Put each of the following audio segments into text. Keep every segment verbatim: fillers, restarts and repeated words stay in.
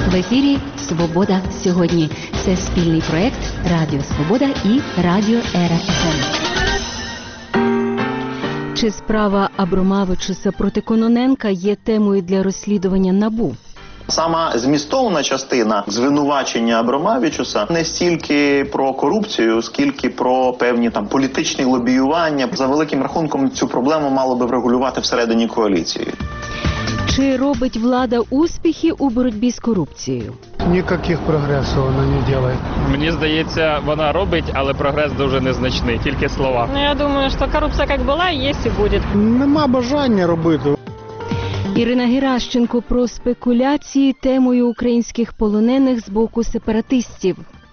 В ефірі «Свобода сьогодні». Це спільний проєкт Радіо Свобода і Радіо ЕРА-ФМ. Чи справа Абромавичуса проти Кононенка є темою для розслідування НАБУ? Сама змістовна частина звинувачення Абромавичуса не стільки про корупцію, скільки про певні там політичні лобіювання. За великим рахунком цю проблему мало би врегулювати всередині коаліції. Чи робить влада успіхи у боротьбі з корупцією? Ніяких прогресів вона не робить. Мені здається, вона робить, але прогрес дуже незначний, тільки слова. Ну, я думаю, що корупція як була, є і буде. Нема бажання робити. Ірина Геращенко про спекуляції темою українських полонених з боку сепаратистів.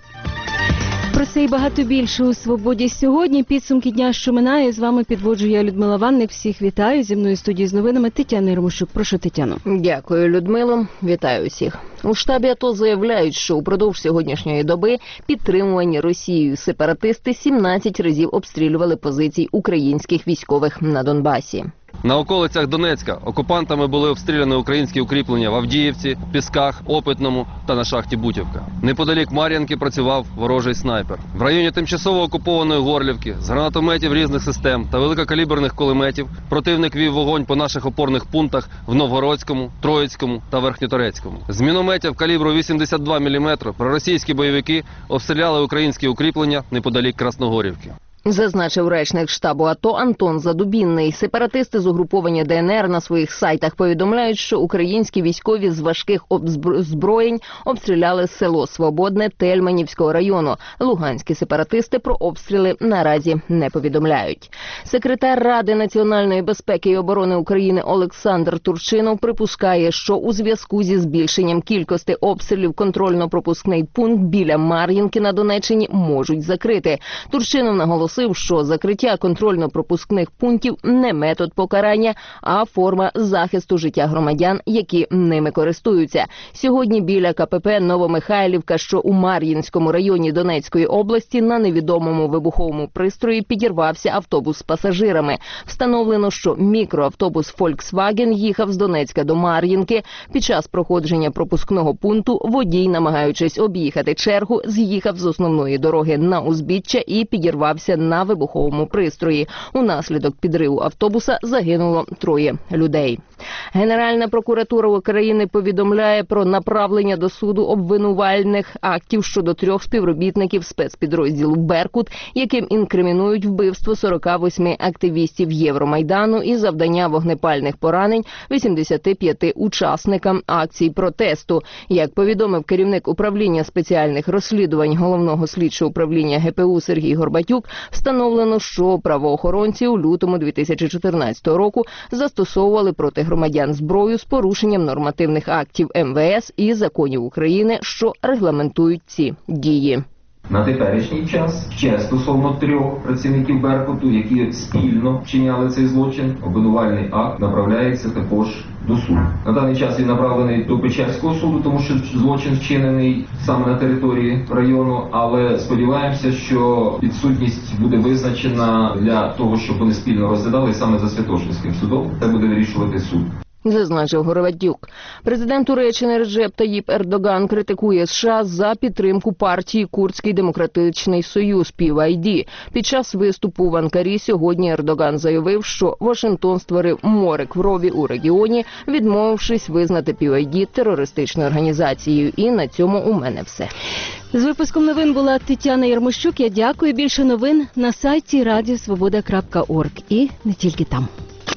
Про це і багато більше у «Свободі сьогодні». Підсумки дня, що минає. З вами підводжу я, Людмила Ванник. Всіх вітаю. Зі мною в студії з новинами Тетяна Ярмощук. Прошу, Тетяно. Дякую, Людмило. Вітаю всіх. У штабі АТО заявляють, що упродовж сьогоднішньої доби підтримувані Росією сепаратисти сімнадцять разів обстрілювали позиції українських військових на Донбасі. На околицях Донецька окупантами були обстріляні українські укріплення в Авдіївці, Пісках, Опитному та на шахті Бутівка. Неподалік Мар'їнки працював ворожий снайпер. В районі тимчасово окупованої Горлівки з гранатометів різних систем та великокаліберних кулеметів противник вів вогонь по наших опорних пунктах в Новгородському, Троїцькому та Верхньоторецькому. З мінометів калібру вісімдесят два міліметри проросійські бойовики обстріляли українські укріплення неподалік Красногорівки. Зазначив речник штабу АТО Антон Задубінний. Сепаратисти з угруповання ДНР на своїх сайтах повідомляють, що українські військові з важких озброєнь обстріляли село Свободне Тельманівського району. Луганські сепаратисти про обстріли наразі не повідомляють. Секретар Ради національної безпеки і оборони України Олександр Турчинов припускає, що у зв'язку зі збільшенням кількості обстрілів контрольно-пропускний пункт біля Мар'їнки на Донеччині можуть закрити. Турчинов наголосив, що закриття контрольно-пропускних пунктів не метод покарання, а форма захисту життя громадян, які ними користуються. Сьогодні біля КПП Новомихайлівка, що у Мар'їнському районі Донецької області, на невідомому вибуховому пристрої підірвався автобус з пасажирами. Встановлено, що мікроавтобус Volkswagen їхав з Донецька до Мар'їнки. Під час проходження пропускного пункту водій, намагаючись об'їхати чергу, з'їхав з основної дороги на узбіччя і підірвався на вибуховому пристрої. Унаслідок підриву автобуса загинуло троє людей. Генеральна прокуратура України повідомляє про направлення до суду обвинувальних актів щодо трьох співробітників спецпідрозділу «Беркут», яким інкримінують вбивство сорока восьми активістів Євромайдану і завдання вогнепальних поранень вісімдесяти п'яти учасникам акцій протесту. Як повідомив керівник управління спеціальних розслідувань Головного слідчого управління ГПУ Сергій Горбатюк, встановлено, що правоохоронці у лютому дві тисячі чотирнадцятого року застосовували проти громадян зброю з порушенням нормативних актів ем ве ес і законів України, що регламентують ці дії. На теперішній час ще стосовно трьох працівників «Беркуту», які спільно вчиняли цей злочин, обвинувальний акт направляється також до суду. На даний час він направлений до Печерського суду, тому що злочин вчинений саме на території району, але сподіваємося, що підсудність буде визначена для того, щоб вони спільно розглядали саме за Святошинським судом. Це буде вирішувати суд. Зазначив Горбатюк. Президент Туреччини Реджеп Таїп Ердоган критикує США за підтримку партії Курдський демократичний союз пі вай ді. Під час виступу в Анкарі сьогодні Ердоган заявив, що Вашингтон створив море крові у регіоні, відмовившись визнати пі вай ді терористичною організацією. І на цьому у мене все. З випуском новин була Тетяна Ярмощук. Я дякую. Більше новин на сайті радіо свобода крапка орг. І не тільки там.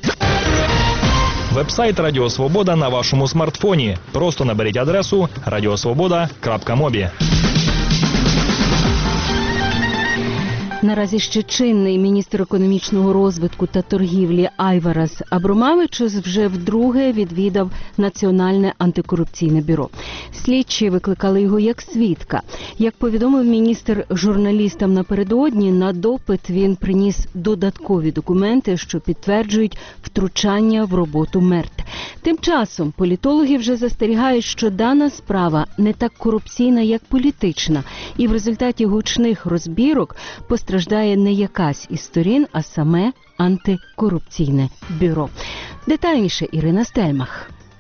Веб-сайт Радіо Свобода на вашому смартфоні. Просто наберіть адресу радіосвобода крапка мобі. Наразі ще чинний міністр економічного розвитку та торгівлі Айварас Абромавичус вже вдруге відвідав Національне антикорупційне бюро. Слідчі викликали його як свідка. Як повідомив міністр журналістам напередодні, на допит він приніс додаткові документи, що підтверджують втручання в роботу МЕРТ. Тим часом політологи вже застерігають, що дана справа не так корупційна, як політична, і в результаті гучних розбірок постраждає не якась із сторін, а саме антикорупційне бюро. Детальніше Ірина Стельмах.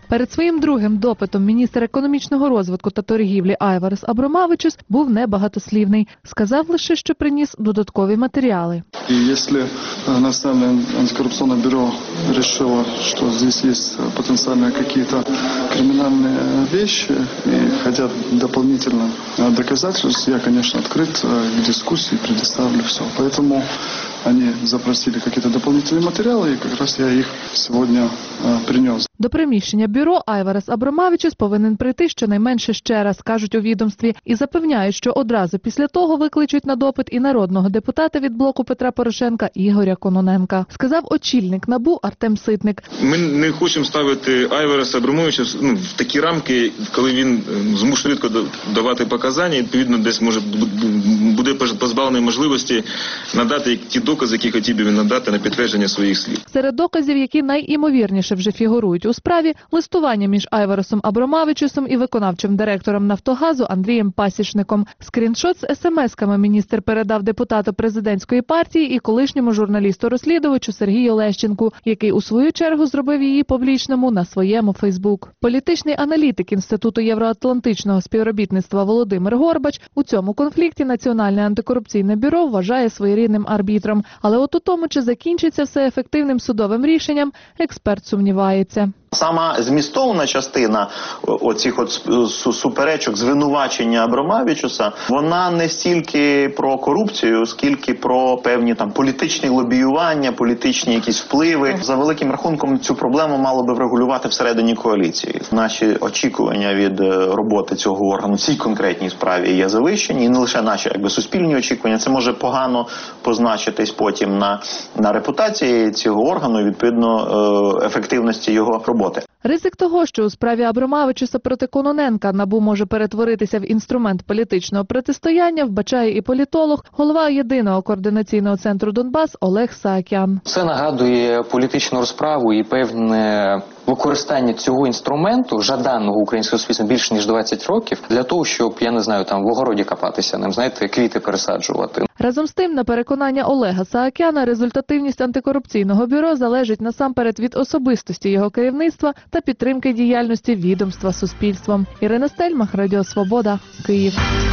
Перед своїм другим допитом міністр економічного розвитку та торгівлі Айварас Абромавичус був небагатослівний. Сказав лише, що приніс додаткові матеріали. И если Национальное антикоррупционное бюро решило, что здесь есть потенциально какие-то криминальные вещи и хотят дополнительно доказательств, я, конечно, открыт к дискуссии, предоставлю все. Поэтому они запросили какие-то дополнительные материалы, и как раз я их сегодня принес. До приміщення бюро Айварас Абромавичус повинен прийти щонайменше ще раз, кажуть у відомстві, і запевняють, що одразу після того викличуть на допит і народного депутата від блоку Петра Порошенка Ігоря Кононенка. Сказав очільник НАБУ Артем Ситник. Ми не хочемо ставити Айвараса Абромавича ну, в такі рамки, коли він змушений швидко давати показання, і відповідно десь може буде позбавлений можливості надати ті докази, які хотів би він надати на підтвердження своїх слів. Серед доказів, які найімовірніше вже фігурують у справі, листування між Айварасом Абромавичусом і виконавчим директором «Нафтогазу» Андрієм Пасічником. Скріншот з есемесками міністр передав депутату президентської партії і колишньому журналісту-розслідувачу Сергію Лещенку, який у свою чергу зробив її публічному на своєму Фейсбук. Політичний аналітик Інституту євроатлантичного співробітництва Володимир Горбач у цьому конфлікті Національне антикорупційне бюро вважає своєрідним арбітром. Але от у тому, чи закінчиться все ефективним судовим рішенням, експерт сумнівається. Сама змістовна частина оцих от суперечок, звинувачення Абромавичуса, вона не стільки про корупцію, скільки про певні там політичні лобіювання, політичні якісь впливи. За великим рахунком цю проблему мало би врегулювати всередині коаліції. Наші очікування від роботи цього органу в цій конкретній справі є завищені, і не лише наші якби суспільні очікування. Це може погано позначитись потім на, на репутації цього органу і відповідно ефективності його роботи. Ризик того, що у справі Абромавичуса проти Кононенка НАБУ може перетворитися в інструмент політичного протистояння, вбачає і політолог, голова єдиного координаційного центру «Донбас» Олег Саакян. Це нагадує політичну розправу і певне використання цього інструменту, жаданого українського суспільства більше ніж двадцять років, для того, щоб, я не знаю, там в огороді копатися, ним, знаєте, квіти пересаджувати. Разом з тим, на переконання Олега Саакяна, результативність антикорупційного бюро залежить насамперед від особистості його керівництва та підтримки діяльності відомства суспільством. Ірина Стельмах, Радіо Свобода, Київ.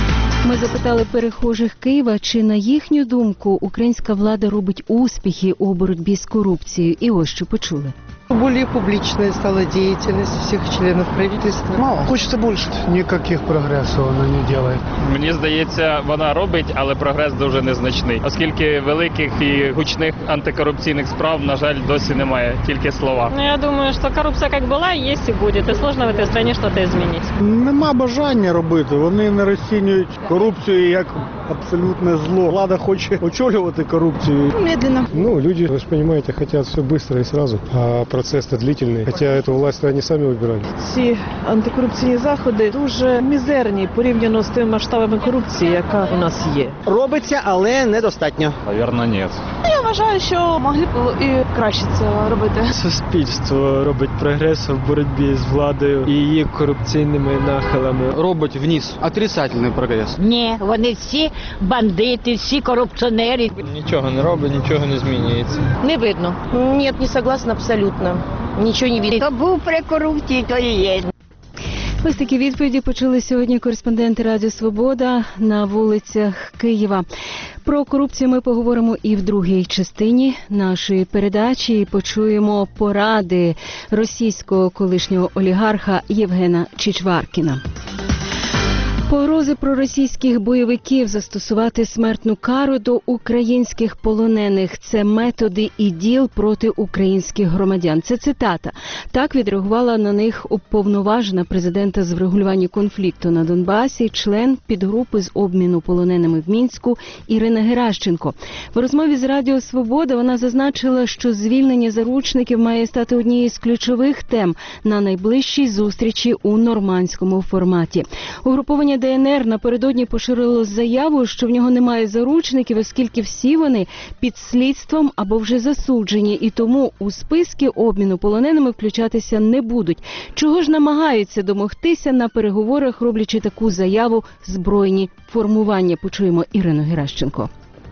Ми запитали перехожих Києва, чи на їхню думку українська влада робить успіхи у боротьбі з корупцією. І ось що почули. Более публичная стала деятельность всех членов правительства. Мало. Хочется больше. Никаких прогрессов она не делает. Мені здається, вона робить, але прогрес дуже незначний. Оскільки великих і гучних антикорупційних справ, на жаль, досі немає, тільки слова. Ну, я думаю, що корупція як була, є і буде. І складно в цій країні щось змінити. Нема бажання робити. Вони не розцінюють корупцію як абсолютне зло. Влада хоче очолювати корупцію. Медленно. Ну, люди, вы же понимаете, хотят все быстро и сразу. А процесс-то длительный. Хотя эту власть они сами выбирали. Ці антикорупційні заходи дуже мізерні порівняно з тими масштабами корупції, яка у нас є. Робиться, але недостатньо. Навірно, ні. Я вважаю, що могли б і краще це робити. Суспільство робить прогрес в боротьбі з владою і її корупційними нахилами. Робить вниз. Отрицательний прогрес. Ні, вони всі бандити, всі корупціонери. Нічого не робить, нічого не змінюється. Не видно. Ні, не согласна абсолютно. Нічого не видно. То був при корупції, то і є. Ось такі відповіді почули сьогодні кореспонденти Радіо Свобода на вулицях Києва. Про корупцію ми поговоримо і в другій частині нашої передачі. І почуємо поради російського колишнього олігарха Євгена Чичваркіна. Погрози проросійських бойовиків застосувати смертну кару до українських полонених – це методи і діл проти українських громадян. Це цитата. Так відреагувала на них уповноважена президента з врегулювання конфлікту на Донбасі, член підгрупи з обміну полоненими в Мінську Ірина Геращенко. В розмові з Радіо Свобода вона зазначила, що звільнення заручників має стати однією з ключових тем на найближчій зустрічі у нормандському форматі. Угруповання ДНР напередодні поширило заяву, що в нього немає заручників, оскільки всі вони під слідством або вже засуджені, і тому у списки обміну полоненими включатися не будуть. Чого ж намагаються домогтися на переговорах, роблячи таку заяву збройні формування? Почуємо Ірину Геращенко.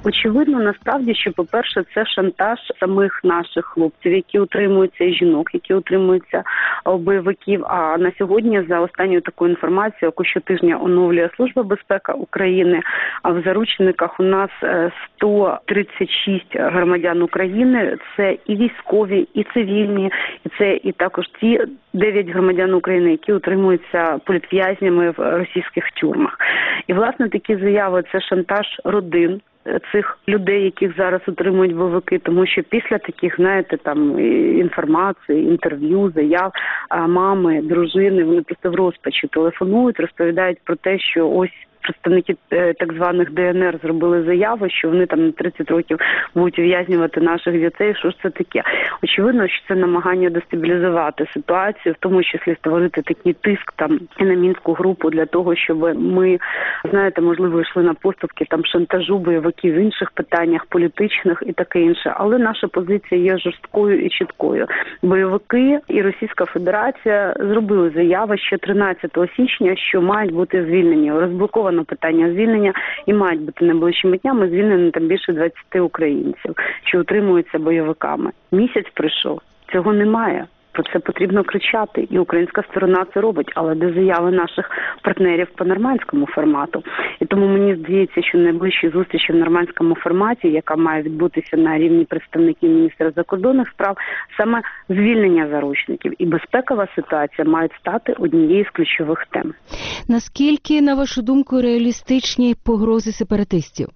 Очевидно, насправді, що, по-перше, це шантаж самих наших хлопців, які утримуються, і жінок, які утримуються у бойовиків. А на сьогодні, за останньою такою інформацією, яку щотижня оновлює Служба безпеки України, а в заручниках у нас сто тридцять шість громадян України. Це і військові, і цивільні, і це і також ті дев'ять громадян України, які утримуються політв'язнями в російських тюрмах. І, власне, такі заяви – це шантаж родин цих людей, яких зараз утримують бойовики, тому що після таких, знаєте, там інформації, інтерв'ю, заяв, мами, дружини, вони просто в розпачі телефонують, розповідають про те, що ось представники так званих ДНР зробили заяву, що вони там на тридцять років будуть ув'язнювати наших дітей. Що ж це таке? Очевидно, що це намагання дестабілізувати ситуацію, в тому числі створити такий тиск там і на мінську групу для того, щоб ми, знаєте, можливо, йшли на поступки там шантажу бойовиків в інших питаннях політичних і таке інше. Але наша позиція є жорсткою і чіткою. Бойовики і Російська Федерація зробили заяву ще тринадцятого січня, що мають бути звільнені. Розблоковано питання звільнення і мають бути найближчими днями звільнені там більше двадцяти українців, що утримуються бойовиками. Місяць прийшов, цього немає. Про це потрібно кричати, і українська сторона це робить, але де заяви наших партнерів по нормандському формату. І тому мені здається, що найближчі зустрічі в нормандському форматі, яка має відбутися на рівні представників міністра закордонних справ, саме звільнення заручників і безпекова ситуація мають стати однією з ключових тем. Наскільки, на вашу думку, реалістичні погрози сепаратистів?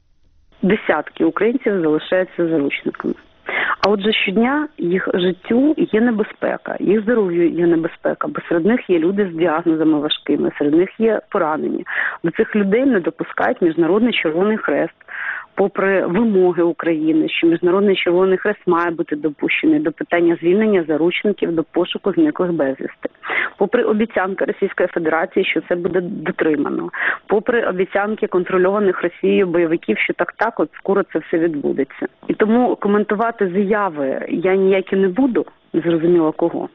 Десятки українців залишаються заручниками. А отже, щодня їх життю є небезпека, їх здоров'ю є небезпека, бо серед них є люди з діагнозами важкими, серед них є поранені. До цих людей не допускають Міжнародний Червоний Хрест, попри вимоги України, що Міжнародний Червоний Хрест має бути допущений до питання звільнення заручників, до пошуку зниклих безвісти. Попри обіцянки Російської Федерації, що це буде дотримано. Попри обіцянки контрольованих Росією бойовиків, що так-так, от скоро це все відбудеться. І тому коментувати заяви я ніякі не буду, зрозуміло кого.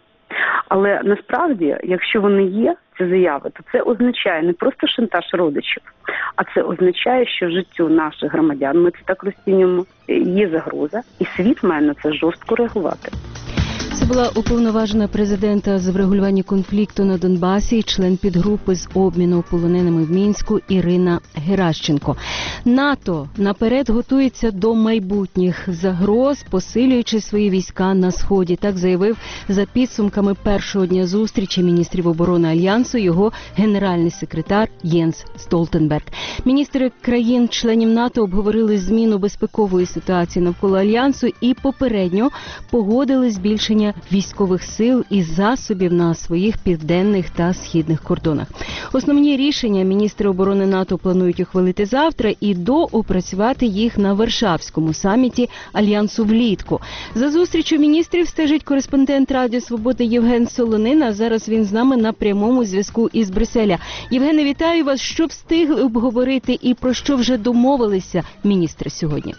Але насправді, якщо вони є, ці заяви, то це означає не просто шантаж родичів, а це означає, що життю наших громадян, ми це так розцінюємо, є загроза, і світ має на це жорстко реагувати. Це була уповноважена президента з врегулювання конфлікту на Донбасі і член підгрупи з обміну полоненими в Мінську Ірина Геращенко. НАТО наперед готується до майбутніх загроз, посилюючи свої війська на Сході. Так заявив за підсумками першого дня зустрічі міністрів оборони Альянсу його генеральний секретар Єнс Столтенберг. Міністри країн-членів НАТО обговорили зміну безпекової ситуації навколо Альянсу і попередньо погодили збільшення військових сил і засобів на своїх південних та східних кордонах. Основні рішення міністри оборони НАТО планують ухвалити завтра і доопрацювати їх на Варшавському саміті Альянсу влітку. За зустрічю міністрів стежить кореспондент Радіо Свобода Євген Солонин, а зараз він з нами на прямому зв'язку із Брюсселя. Євгене, вітаю вас. Що встигли обговорити і про що вже домовилися міністри сьогодні?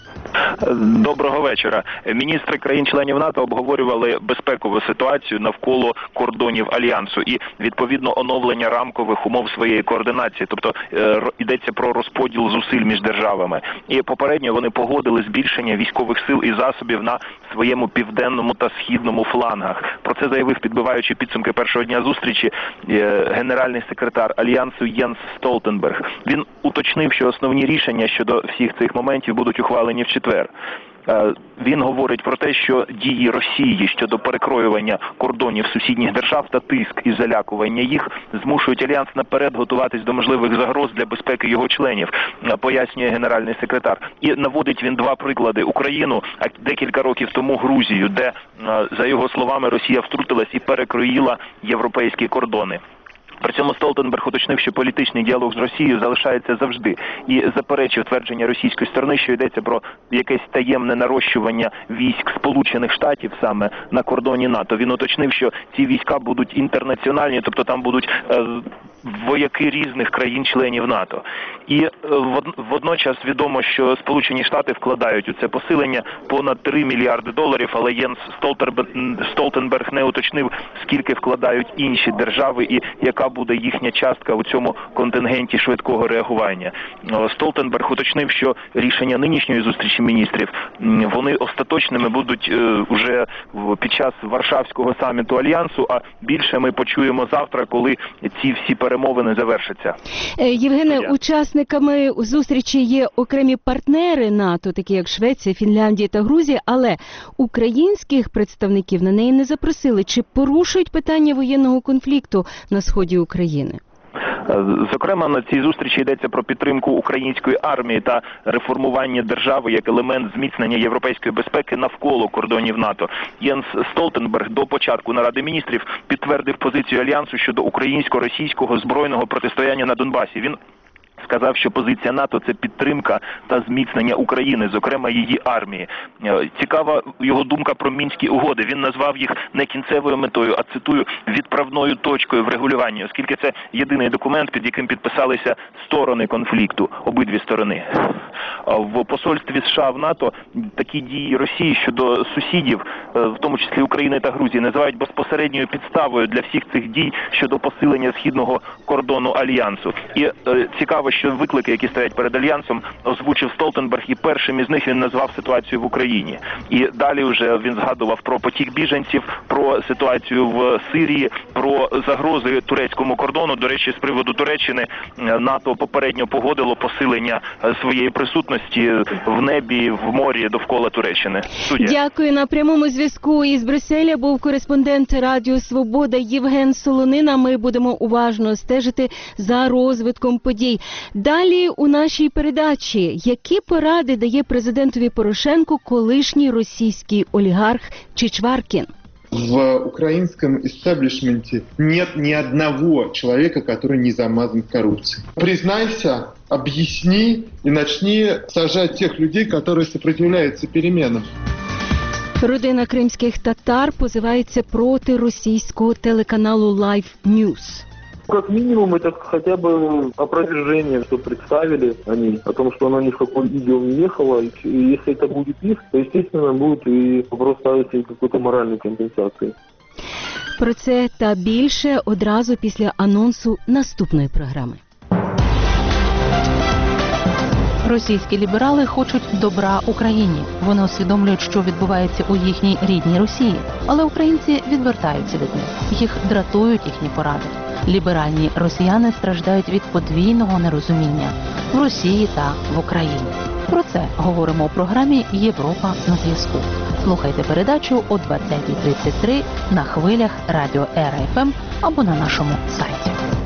Доброго вечора. Міністри країн-членів НАТО обговорювали безпекову ситуацію навколо кордонів Альянсу і, відповідно, оновлення рамкових умов своєї координації, тобто е, йдеться про розподіл зусиль між державами. І попередньо вони погодили збільшення військових сил і засобів на своєму південному та східному флангах. Про це заявив, підбиваючи підсумки першого дня зустрічі, е, генеральний секретар Альянсу Єнс Столтенберг. Він уточнив, що основні рішення щодо всіх цих моментів будуть ухвалені в четвер. Він говорить про те, що дії Росії щодо перекроювання кордонів сусідніх держав та тиск і залякування їх змушують Альянс наперед готуватись до можливих загроз для безпеки його членів, пояснює генеральний секретар. І наводить він два приклади: Україну, а декілька років тому Грузію, де, за його словами, Росія втрутилась і перекроїла європейські кордони. При цьому Столтенберг уточнив, що політичний діалог з Росією залишається завжди, і заперечив твердження російської сторони, що йдеться про якесь таємне нарощування військ Сполучених Штатів саме на кордоні НАТО. Він уточнив, що ці війська будуть інтернаціональні, тобто там будуть е, вояки різних країн-членів НАТО. І водночас відомо, що Сполучені Штати вкладають у це посилення понад три мільярди доларів, але Єнс Столтенберг не уточнив, скільки вкладають інші держави і яка буде їхня частка у цьому контингенті швидкого реагування. Столтенберг уточнив, що рішення нинішньої зустрічі міністрів, вони остаточними будуть вже під час Варшавського саміту Альянсу, а більше ми почуємо завтра, коли ці всі перемовини завершаться. Євгене, учасниками зустрічі є окремі партнери НАТО, такі як Швеція, Фінляндія та Грузія, але українських представників на неї не запросили. Чи порушують питання воєнного конфлікту на сході України? Зокрема, на цій зустрічі йдеться про підтримку української армії та реформування держави як елемент зміцнення європейської безпеки навколо кордонів НАТО. Єнс Столтенберг до початку наради міністрів підтвердив позицію Альянсу щодо українсько-російського збройного протистояння на Донбасі. Він сказав, що позиція НАТО – це підтримка та зміцнення України, зокрема її армії. Цікава його думка про Мінські угоди. Він назвав їх не кінцевою метою, а, цитую, відправною точкою в регулюванні, оскільки це єдиний документ, під яким підписалися сторони конфлікту, обидві сторони. В посольстві США в НАТО такі дії Росії щодо сусідів, в тому числі України та Грузії, називають безпосередньою підставою для всіх цих дій щодо посилення східного кордону Альянсу. І е, цікаво, що виклики, які стоять перед Альянсом, озвучив Столтенберг, і першим із них він назвав ситуацію в Україні. І далі вже він згадував про потік біженців, про ситуацію в Сирії, про загрози турецькому кордону. До речі, з приводу Туреччини НАТО попередньо погодило посилення своєї присутності в небі, в морі довкола Туреччини. Суддя. Дякую. На прямому зв'язку із Брюсселя був кореспондент Радіо Свобода Євген Солонина. Ми будемо уважно стежити за розвитком подій. Далі у нашій передачі. Які поради дає президентові Порошенку колишній російський олігарх Чичваркін? В украинском истеблишменте нет ни одного человека, который не замазан коррупцией. Признайся, объясни и начни сажать тех людей, которые сопротивляются переменам. Родина кримських татар позивається проти російського телеканалу Live News. Как минимум, это хотя бы опровержение, что представили они, о том, что она ни в каком видео не ехала. И если это будет их, то, естественно, будет и вопрос ставиться какой-то моральной компенсации. Про це та більше одразу після анонсу наступної програми. Російські ліберали хочуть добра Україні. Вони усвідомлюють, що відбувається у їхній рідній Росії. Але українці відвертаються від них. Їх дратують їхні поради. Ліберальні росіяни страждають від подвійного нерозуміння в Росії та в Україні. Про це говоримо у програмі «Європа на зв'язку». Слухайте передачу о двадцятій тридцять три на хвилях Радіо Ера Еф Ем або на нашому сайті.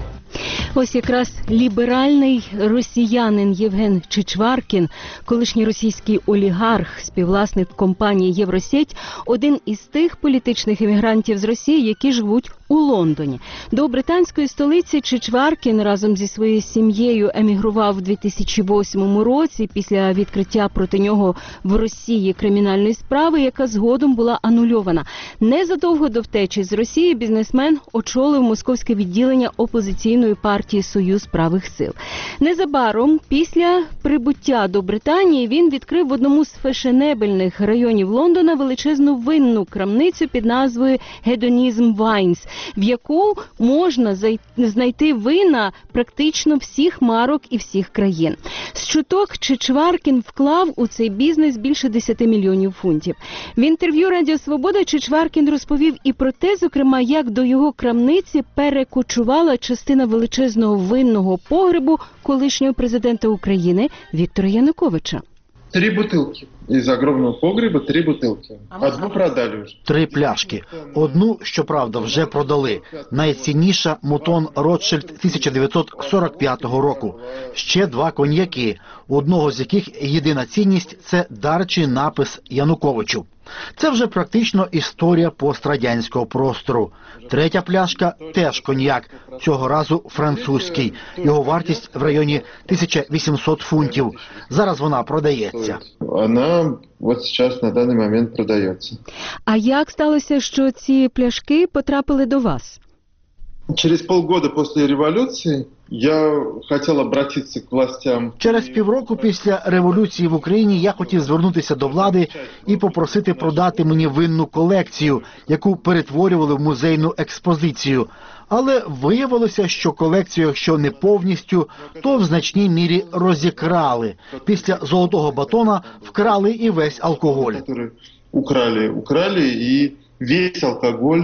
Ось якраз ліберальний росіянин Євген Чичваркін, колишній російський олігарх, співвласник компанії «Євросеть», один із тих політичних емігрантів з Росії, які живуть у Лондоні. До британської столиці Чичваркін разом зі своєю сім'єю емігрував у дві тисячі восьмому році після відкриття проти нього в Росії кримінальної справи, яка згодом була анульована. Незадовго до втечі з Росії бізнесмен очолив московське відділення опозиційної партії «Союз правих сил». Незабаром після прибуття до Британії він відкрив в одному з фешенебельних районів Лондона величезну винну крамницю під назвою «Гедонізм Вайнс», в яку можна знайти вина практично всіх марок і всіх країн. З чуток Чичваркін вклав у цей бізнес більше десяти мільйонів фунтів. В інтерв'ю Радіо Свобода Чичваркін розповів і про те, зокрема, як до його крамниці перекочувала частина величезного винного погребу колишнього президента України Віктора Януковича. Три бутилки. Із огромного погреба три бутилки. Одну продали вже. Три пляшки. Одну, щоправда, вже продали. Найцінніша Мутон Ротшильд тисяча дев'ятсот сорок п'ятого року. Ще два коньяки, у одного з яких єдина цінність – це дар чи напис Януковичу. Це вже практично історія пострадянського простору. Третя пляшка – теж коньяк, цього разу французький. Його вартість в районі тисяча вісімсот фунтів. Зараз вона продається. Вона от зараз на даний момент продається. А як сталося, що ці пляшки потрапили до вас? Через полгода после революции я хотел обратиться к властям. Через півроку після революції в Україні я хотів звернутися до влади і попросити продати мені винну колекцію, яку перетворювали в музейну експозицію. Але виявилося, що колекцію, якщо не повністю, то в значній мірі розікрали. Після золотого батона вкрали і весь алкоголь. Украли, украли і весь алкоголь.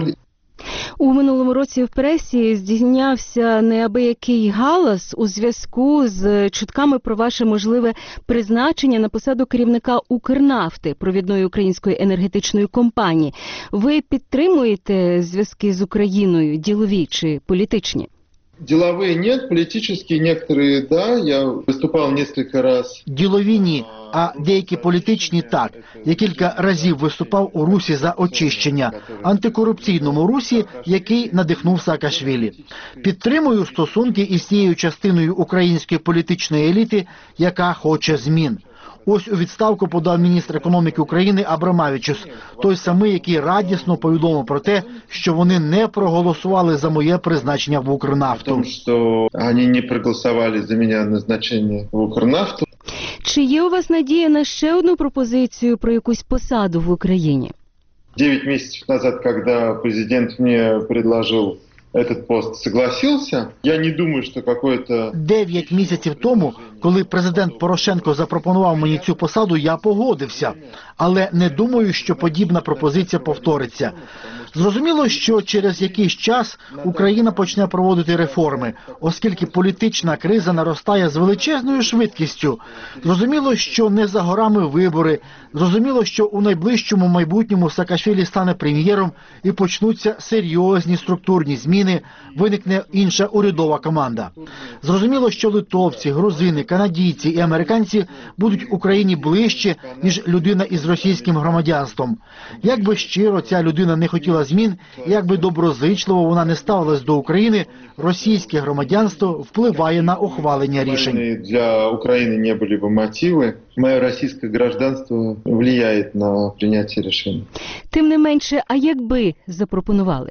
У минулому році в пресі здійнявся неабиякий галас у зв'язку з чутками про ваше можливе призначення на посаду керівника Укрнафти, провідної української енергетичної компанії. Ви підтримуєте зв'язки з Україною, ділові чи політичні? Деловые нет, политические некоторые, да, я выступал несколько раз. Ділові ні, а деякі політичні так. Я кілька разів виступав у русі за очищення, антикорупційному русі, який надихнув Саакашвілі. Підтримую стосунки із тією частиною української політичної еліти, яка хоче змін. Ось у відставку подав міністр економіки України Абромавичус, той самий, який радісно повідомив про те, що вони не проголосували за моє призначення в Укрнафту. Тому, що вони не проголосували за мене назначення в Укрнафту. Чи є у вас надія на ще одну пропозицію про якусь посаду в Україні? Девять месяцев назад, когда президент мне предложил этот пост, согласился. Я не думаю, що какой-то... Дев'ять місяців тому, коли президент Порошенко запропонував мені цю посаду, я погодився. Але не думаю, що подібна пропозиція повториться. Зрозуміло, що через якийсь час Україна почне проводити реформи, оскільки політична криза наростає з величезною швидкістю. Зрозуміло, що не за горами вибори. Зрозуміло, що у найближчому майбутньому Саакашвілі стане прем'єром і почнуться серйозні структурні зміни, виникне інша урядова команда. Зрозуміло, що литовці, грузини, канадійці і американці будуть Україні ближче, ніж людина із російським громадянством. Як би щиро ця людина не хотіла змін, як би доброзичливо вона не ставилась до України, російське громадянство впливає на ухвалення рішень. Для України не були б мотиви. Моє російське громадянство впливає на прийняття рішень. Тим не менше, а якби запропонували?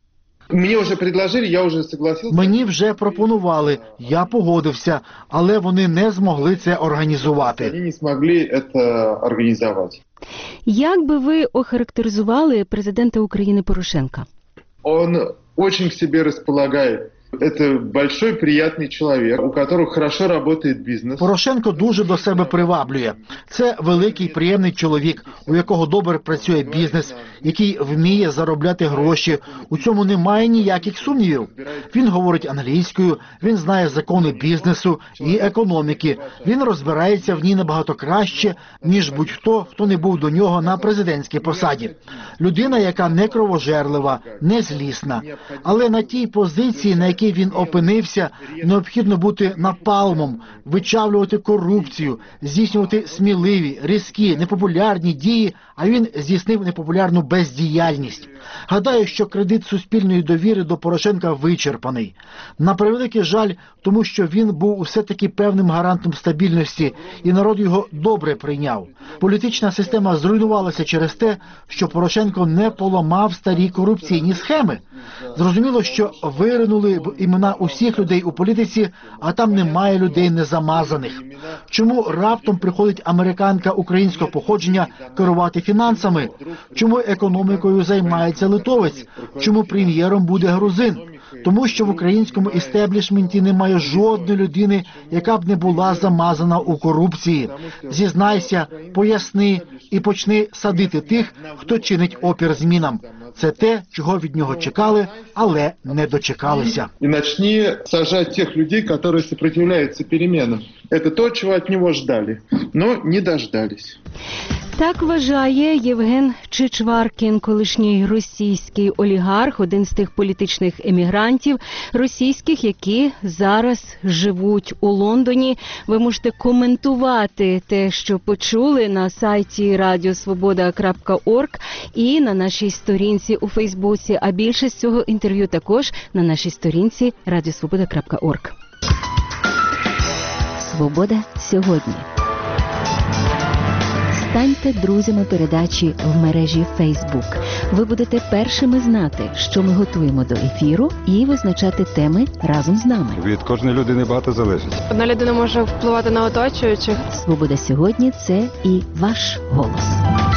Мені вже предложили, я вже согласився. Мені вже пропонували, я погодився, але вони не змогли це організувати. Вони не змогли це організувати. Як би ви охарактеризували президента України Порошенка? Он очень к себе располагает. Это большой, приятный человек, у которого хорошо работает бизнес. Порошенко дуже до себе приваблює. Це великий, приємний чоловік, у якого добре працює бізнес, який вміє заробляти гроші. У цьому немає ніяких сумнівів. Він говорить англійською, він знає закони бізнесу і економіки. Він розбирається в ній набагато краще, ніж будь-хто, хто не був до нього на президентській посаді. Людина, яка не кровожерлива, не злісна. Але на тій позиції, на якій він опинився, необхідно бути напалмом, вичавлювати корупцію, здійснювати сміливі, різкі, непопулярні дії, а він здійснив непопулярну бездіяльність. Гадаю, що кредит суспільної довіри до Порошенка вичерпаний. На превеликий жаль, тому що він був все-таки певним гарантом стабільності, і народ його добре прийняв. Політична система зруйнувалася через те, що Порошенко не поламав старі корупційні схеми. Зрозуміло, що виринули імена усіх людей у політиці, а там немає людей незамазаних. Чому раптом приходить американка українського походження керувати фінансами? Чому економікою займається литовець? Чому прем'єром буде грузин? Тому що в українському істеблішменті немає жодної людини, яка б не була замазана у корупції. Зізнайся, поясни і почни садити тих, хто чинить опір змінам. Це те, чого від нього чекали, але не дочекалися. І почни саджати тих людей, які сопротивляються перемінам. Це те, чого від нього чекали, але не дождались. Так вважає Євген Чичваркін, колишній російський олігарх, один з тих політичних емігрантів російських, які зараз живуть у Лондоні. Ви можете коментувати те, що почули на сайті радіо свобода крапка орг і на нашій сторінці у Фейсбуці, а більше з цього інтерв'ю також на нашій сторінці радіо свобода крапка орг. Свобода сьогодні. Станьте друзями передачі в мережі Facebook. Ви будете першими знати, що ми готуємо до ефіру, і визначати теми разом з нами. Від кожної людини багато залежить. Одна людина може впливати на оточуючих. Свобода сьогодні – це і ваш голос.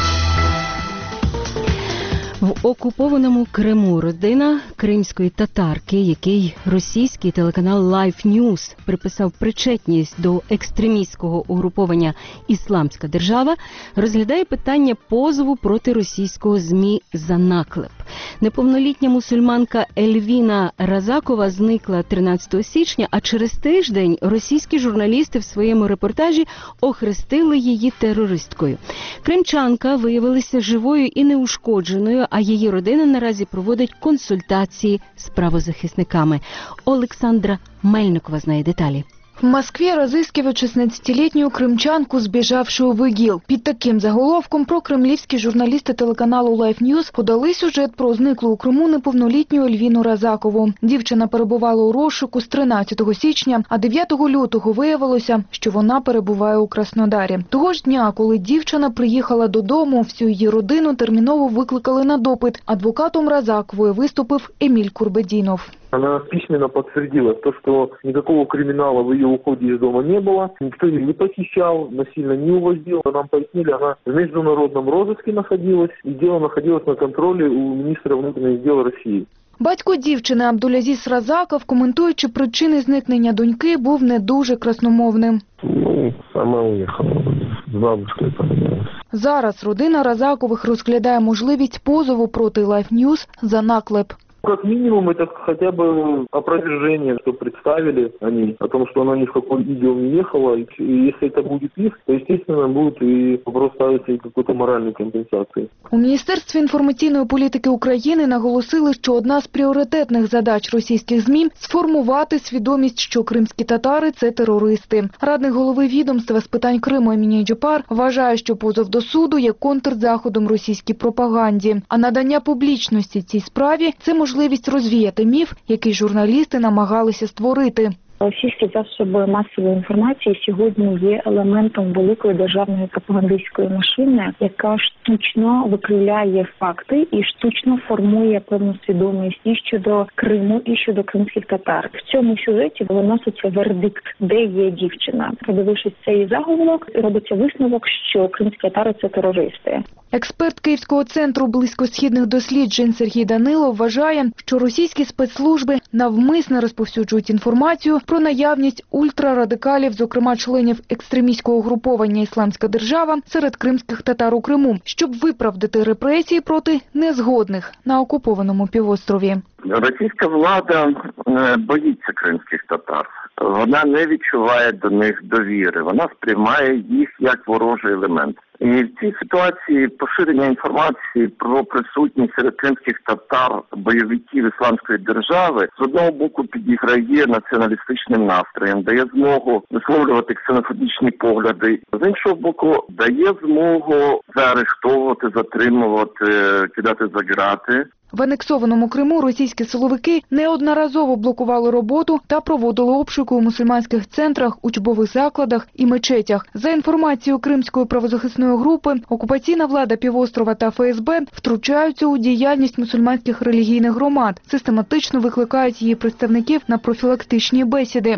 В окупованому Криму родина кримської татарки, який російський телеканал Life News приписав причетність до екстремістського угруповання «Ісламська держава», розглядає питання позову проти російського ЗМІ за наклеп. Неповнолітня мусульманка Ельвіна Разакова зникла тринадцятого січня, а через тиждень російські журналісти в своєму репортажі охрестили її терористкою. Кримчанка виявилася живою і неушкодженою, а її родина наразі проводить консультації з правозахисниками. Олександра Мельникова знає деталі. В Москве разыскивают шестнадцатилетнюю крымчанку, сбежавшую в ИГИЛ. Під таким заголовком прокремлівські журналісти телеканалу Life News подали сюжет про зниклу у Криму неповнолітню Ельвіну Разакову. Дівчина перебувала у розшуку з тринадцятого січня, а дев'ятого лютого виявилося, що вона перебуває у Краснодарі. Того ж дня, коли дівчина приїхала додому, всю її родину терміново викликали на допит. Адвокатом Разакової виступив Еміль Курбедінов. Она письменно подтвердила то, что никакого криминала в ее уходе из дома не было, никто ее не похищал, насильно не увозил. Нам пояснили, она в международном розыске находилась, и дело находилось на контроле у министра внутренних дел России. Батько дівчини Абдулязіз Разаков, коментуючи причини зникнення доньки, був не дуже красномовним. Ну, сама уїхала, з бабушкою поменялась. Зараз родина Разакових розглядає можливість позову проти Life News за наклеп. Как минимум, это хотя бы опровержение, что представили они, о том, что она ни в какой видео не ехала. И если это будет их, то, естественно, будет и вопрос ставиться и какой-то моральной компенсации. У Міністерстві інформаційної політики України наголосили, що одна з пріоритетних задач російських ЗМІ – сформувати свідомість, що кримські татари – це терористи. Радник голови відомства з питань Криму Еміній Джапар вважає, що позов до суду є контрзаходом російській пропаганді. А надання публічності цій справі – це можливість можливість розвіяти міф, який журналісти намагалися створити. Російські засоби масової інформації сьогодні є елементом великої державної пропагандистської машини, яка штучно викривляє факти і штучно формує певну свідомість і щодо Криму, і щодо кримських татар. В цьому сюжеті виноситься вердикт, де є дівчина. Подивившись цей заголовок, робиться висновок, що кримські татари – це терористи. Експерт Київського центру близькосхідних досліджень Сергій Данилов вважає, що російські спецслужби навмисно розповсюджують інформацію про наявність ультрарадикалів, зокрема членів екстремістського угруповання «Ісламська держава» серед кримських татар у Криму, щоб виправдати репресії проти незгодних на окупованому півострові. Російська влада боїться кримських татар. Вона не відчуває до них довіри. Вона сприймає їх як ворожий елемент. І в цій ситуації поширення інформації про присутність серед кримських татар бойовиків Ісламської держави з одного боку підіграє націоналістичним настроєм, дає змогу висловлювати ксенофобічні погляди, з іншого боку дає змогу заарештовувати, затримувати, кидати за ґрати. В анексованому Криму російські силовики неодноразово блокували роботу та проводили обшуки у мусульманських центрах, учбових закладах і мечетях. За інформацією Кримської правозахисної групи, окупаційна влада півострова та ФСБ втручаються у діяльність мусульманських релігійних громад, систематично викликають її представників на профілактичні бесіди.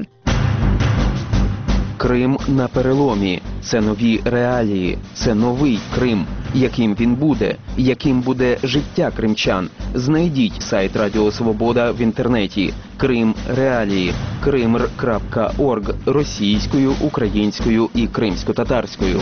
Крим на переломі. Це нові реалії. Це новий Крим. Яким він буде? Яким буде життя кримчан? Знайдіть сайт Радіо Свобода в інтернеті. Крим реалії. кримр крапка орг російською, українською і кримсько-татарською.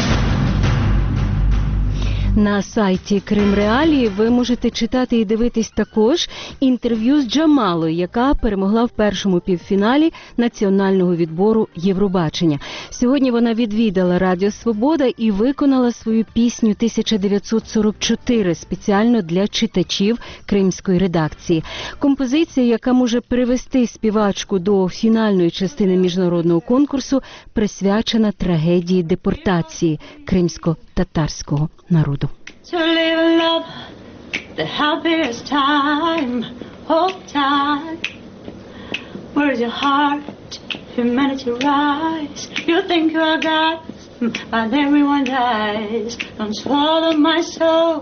На сайті Крим Реалії ви можете читати і дивитись також інтерв'ю з Джамалою, яка перемогла в першому півфіналі національного відбору Євробачення. Сьогодні вона відвідала Радіо Свобода і виконала свою пісню тисяча дев'ятсот сорок чотири спеціально для читачів кримської редакції. Композиція, яка може привести співачку до фінальної частини міжнародного конкурсу, присвячена трагедії депортації кримсько-татарського народу. To live a love, the happiest time, hold tight. Where's your heart, humanity rise? You think you're God, but everyone dies. Don't swallow my soul,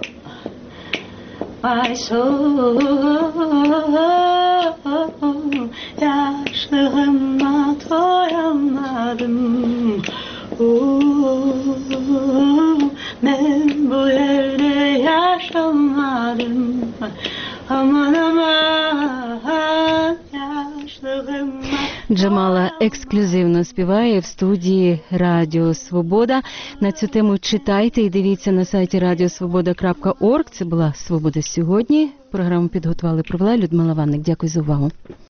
my soul. Yaşlığıma doyamadım. Ben bu yerde yaşamadım. Aman aman yaşlığıma. Джамала ексклюзивно співає в студії Радіо Свобода. На цю тему читайте і дивіться на сайті радіосвобода крапка орг. Це була «Свобода сьогодні». Програму підготували і провела Людмила Ванник. Дякую за увагу.